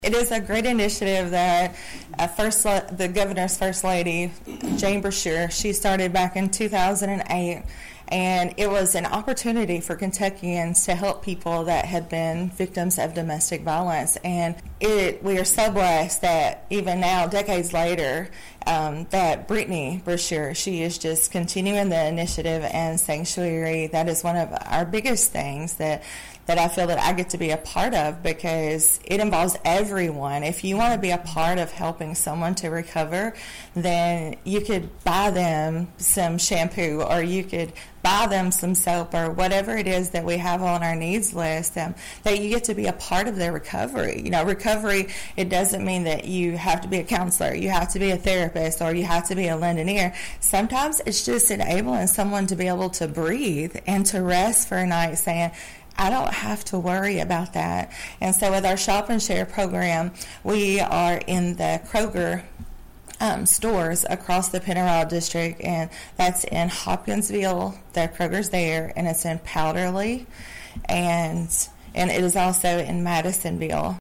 It is a great initiative that the governor's first lady, Jane Brashear, she started back in 2008, and it was an opportunity for Kentuckians to help people that had been victims of domestic violence. And we are so blessed that even now, decades later, that Brittany Brashear, she is just continuing the initiative and sanctuary. That is one of our biggest things that I feel that I get to be a part of, because it involves everyone. If you want to be a part of helping someone to recover, then you could buy them some shampoo, or you could buy them some soap, or whatever it is that we have on our needs list, that you get to be a part of their recovery. Recovery, it doesn't mean that you have to be a counselor, you have to be a therapist, or you have to be a lend an ear. Sometimes it's just enabling someone to be able to breathe and to rest for a night, saying, I don't have to worry about that. And so with our Shop and Share program, we are in the Kroger stores across the Pennyroyal District, and that's in Hopkinsville, the Kroger's there, and it's in Powderly, and it is also in Madisonville.